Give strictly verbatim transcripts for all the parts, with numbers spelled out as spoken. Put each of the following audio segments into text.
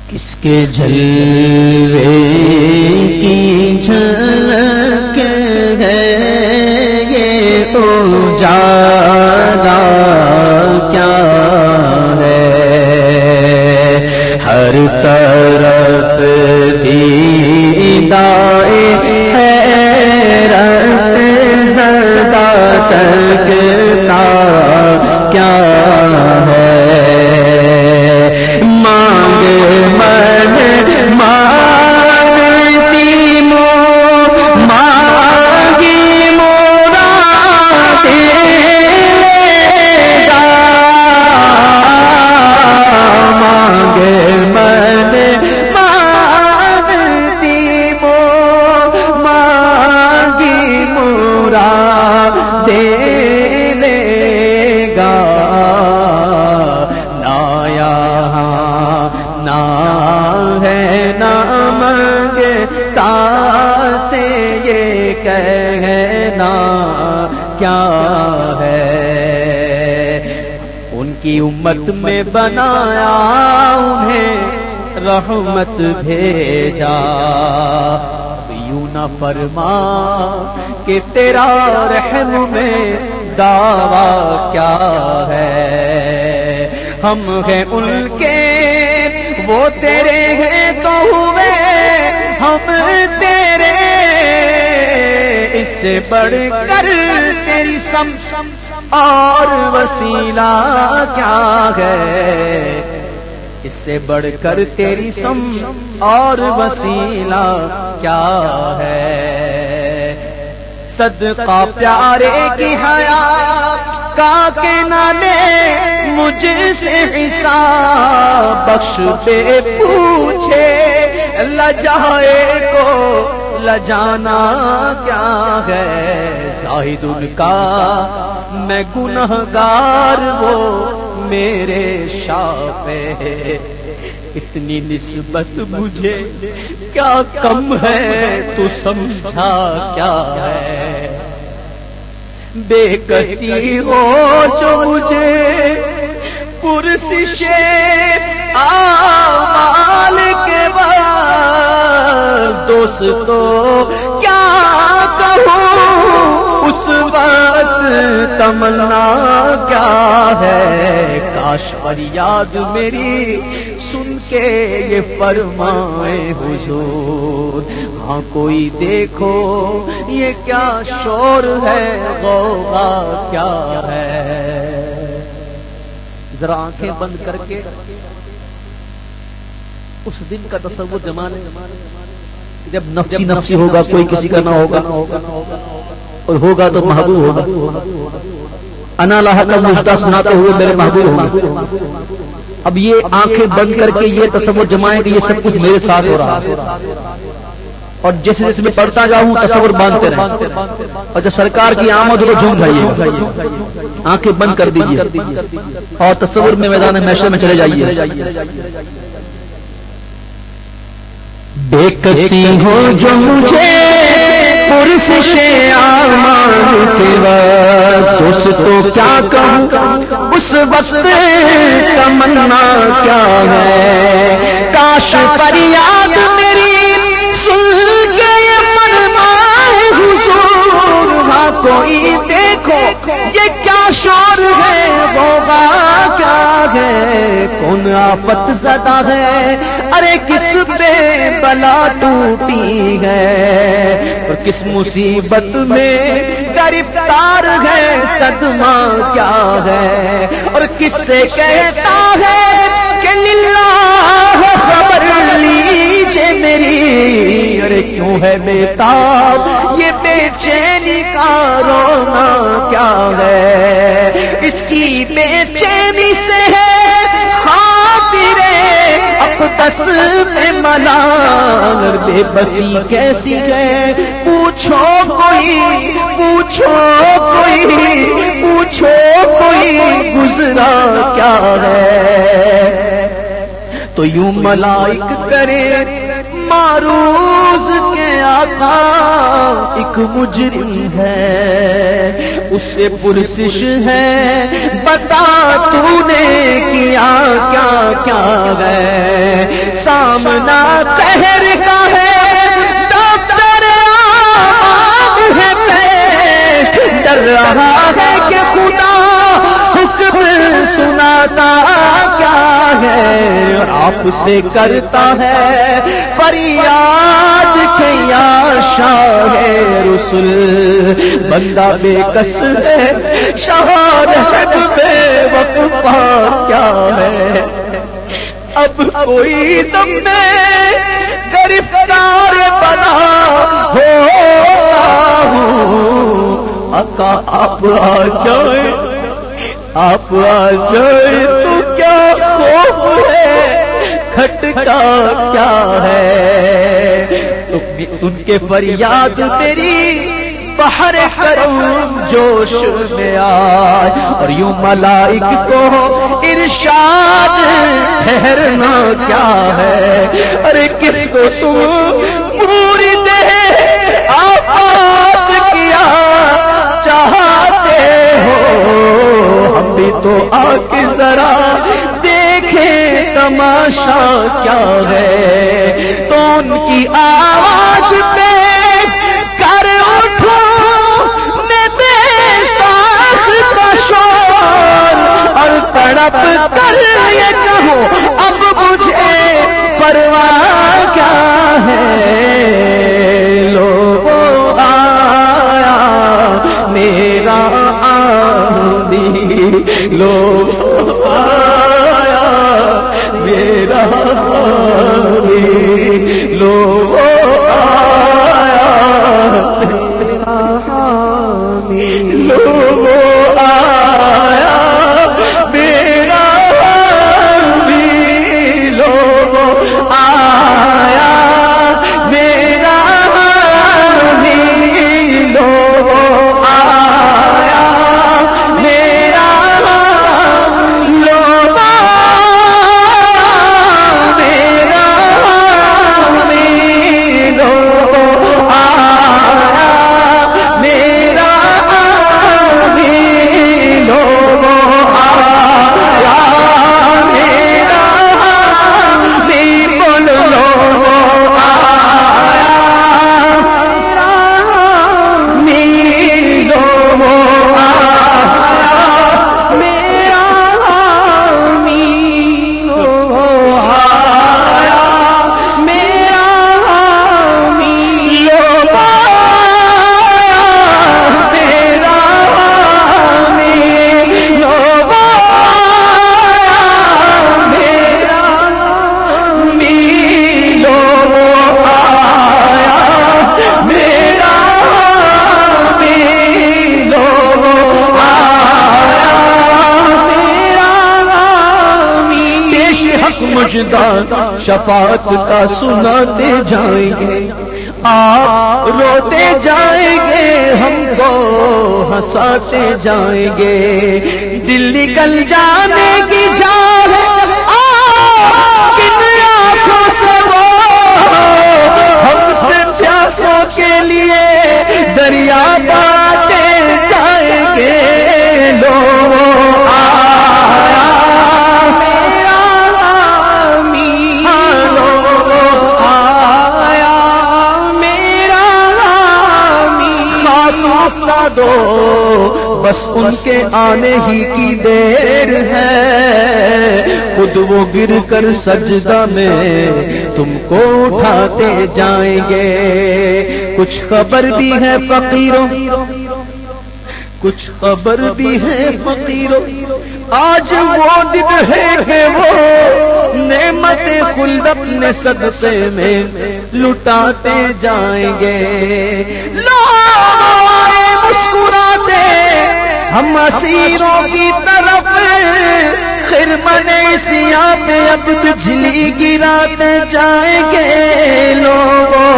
کس کے جلوے کی جھلک ہے یہ اجالا کیا ہے، ہر طرف دیدائے حیرت زدہ تکتا کیا ہے، مانگ من مانگتی مو مانگی مراد گا، مانگ من مانگتی مو مانگی مراد دے لے گا، نہ یہاں نہ ہے نہ منگتا سے یہ کہنا کیا ہے، ان کی امت میں بنایا انہیں رحمت بھیجا، یوں نہ فرما کہ تیرا رحم میں دعویٰ کیا ہے، ہم ہیں ان کے وہ تیرے ہیں تو ہوئے ہم تیرے، اس سے بڑھ کر تیری سم اور وسیلہ کیا ہے، اس سے بڑھ کر تیری سم اور وسیلہ کیا ہے، صدقہ پیارے کی حیات کا کہ نہ لے مجھ سے حساب، بخش بے پوچھے لجائے کو لجانا کیا ہے، زاہد ان کا میں گنہگار وہ میرے شافع، اتنی نسبت مجھے کیا کم ہے تو سمجھا کیا ہے، بے کسی ہو جو مجھے پرسش اعمال کے بعد، دوستو کیا کہوں اس وقت تمنا کیا ہے، کاش فریاد میری سن کے یہ فرمائے حضور، ہاں کوئی دیکھو یہ کیا شور ہے غوغا کیا ہے، ذرا آنکھیں بند کر کے اس دن کا تصور جمانے جب نفسی نفسی ہوگا، کوئی کسی کا نہ ہوگا، اور ہوگا تو محبوب ہوگا، انا لاہ کا مجدہ سناتے ہوئے میرے محبوب ہوں۔ اب یہ آنکھیں بند کر کے یہ تصور جمائیں کہ یہ سب کچھ میرے ساتھ ہو رہا ہے، اور جیسے جیسے میں پڑھتا جاؤں تصور باندھتے رہیں، اور جب سرکار کی آمد ہو تو جھوم جائیے، آنکھیں بند کر دیجیے اور تصور میں میدان محشر میں چلے جائیے۔ بے کسی ہو جو مجھے پرسش اعمال کے وقت، دوستو کیا کہوں اس وقت تمنا کیا ہے، کاش فریاد میری سن کے یہ فرمائے حضور، ہاں کوئی دیکھو یہ کیا شور ہے غوغا کیا ہے، کون آفت زدہ ہے، ارے کس پہ بلا ٹوٹی ہے، اور کس مصیبت میں گرفتار ہے، صدمہ کیا ہے، اور کس سے کہتا ہے کہ للہ خبر لیجیے میری، ارے کیوں ہے بےتاب یہ بے چینی کا رونا کیا ہے، اس کی بے چینی سے ہے خاطرے اقدس میں ملال، بے بسی کیسی ہے پوچھو کوئی پوچھو کوئی پوچھو کوئی گزرا کیا ہے، تو یوں ملائک کرے معروض کے آقا ایک مجرم ہے، اس سے پرسش ہے بتا تو نے کیا کیا کیا ہے، سامنا قہر کا ہے، دفتر آب ہے پیش، ڈر رہا ہے کہ خدا حکم سناتا کیا ہے، اور آپ سے کرتا ہے فریاد کہ یا شاہ رسول، بندہ بے کس ہے شہادت بے وقفا کیا ہے، اب کوئی دم میں گرفتار بنا ہوتا ہوں، آقا آپ آ جائیں، آپ آ جائیں تو کیا خوف ہے، کھٹکا کیا ہے، ان کے فریاد تیری بحر کرم جوش میں آئے، اور یوں ملائک کو ارشاد ٹھہرنا کیا ہے، ارے کس کو تم پوری دے آفات کیا چاہتے ہو، ہم بھی تو آ کے ذرا دیکھیں تماشا کیا ہے، تو ان کی آواز پہ کر اٹھو میں بے ساخت شور، اور تڑپ کر یہ کہوں اب مجھے پرواہ کیا ہے، لوگوں آیا میرا آمدی، لوگوں آیا میرا آمدی، لوگوں آیا میرا آمدی، لوگوں آیا میرا آمدی، لوگوں آیا میرا آمدی، لوگوں آیا میرا آمدی، لوگوں شفاعت کا سناتے جائیں گے، آپ روتے جائیں گے، ہم کو ہنساتے جائیں گے، دل نکل جانے کی جان کن آنکھوں سے وہ ہم سے پیاسوں کے لیے دریا باتے جائیں گے، لوگوں دو بس ان کے آنے ہی کی دیر ہے، خود وہ گر کر سجدہ میں تم کو اٹھاتے جائیں گے، کچھ خبر بھی ہے فقیروں، کچھ خبر بھی ہے فقیروں، آج وہ دن ہے کہ وہ نعمت خلد اپنے صدقے میں لٹاتے جائیں گے، مسکراتے ہم اسیروں کی طرف خرمن سیاہ پہ اب بجلی گراتے جائیں گے، لوگوں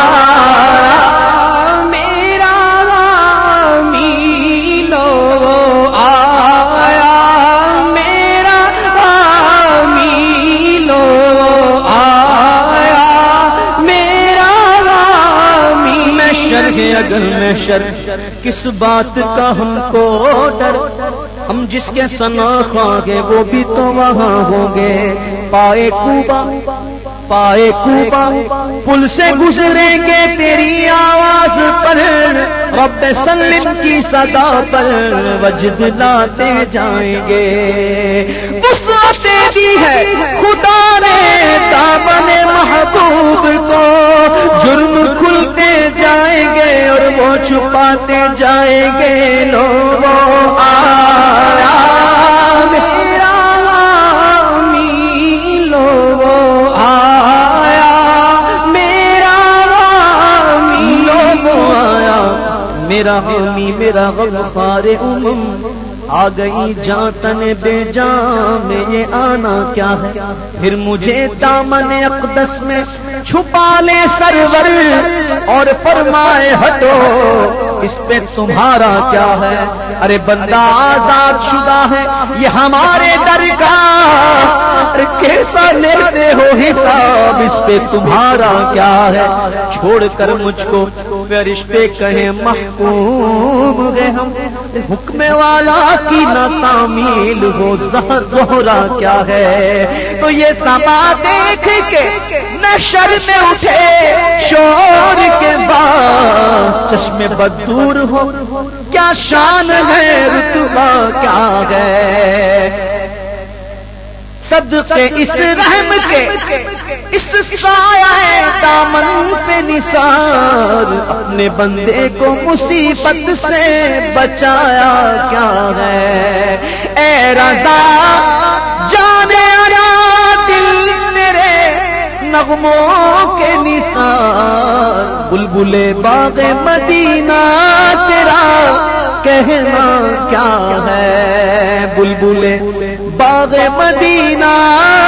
میرا آمی، لوگوں آیا میرا آمی، لوگوں آیا میرا آمی، میں شرح اگر میں شرح کس بات کا ہم کو ڈر، ہم جس کے ثنا خواہ گے وہ بھی تو وہاں ہوں گے، پائے کوبا صفائے کوبا پل سے گزریں گے تیری آواز پر، رب سلم کی صدا پر وجد لاتے جائیں گے۔ وسعتیں دی ہے خدا نے دامن محبوب کو، جرم کھلتے جائیں گے اور وہ چھپاتے جائیں گے۔ لوگوں آیا میرا حامی، لوگوں آیا میرا حامی، لوگوں آیا میرا حامی، میرا غفار امم۔ آ گئی جاں تن بے جاں میں یہ آنا کیا ہے، پھر مجھے دامن اقدس میں چھپا لے سرور، اور فرمائے ہٹو اس پہ تمہارا کیا ہے۔ ارے بندہ آزاد شدہ ہے یہ ہمارے درگاہ، ارے کیسا لیتے ہو حساب، اس پہ تمہارا کیا ہے۔ چھوڑ کر مجھ کو فرشتے کہیں محکوم گئے ہم، حکم والا کی نہ تعمیل ہو زہرا کیا ہے۔ تو یہ سما دیکھ کے نشر میں اٹھے شور کے بعد چشمے بد دور ہو، کیا شان ہے رتبہ کیا ہے۔ صدقے اس رحم کے اس سایہ دامن پہ نثار، اپنے بندے کو مصیبت سے بچایا کیا ہے۔ اے رضا جانے آیا دل میرے نغموں کے نثار، بلبلے باغ مدینہ تیرا کہنا کیا ہے۔ بلبلے باغ مدینہ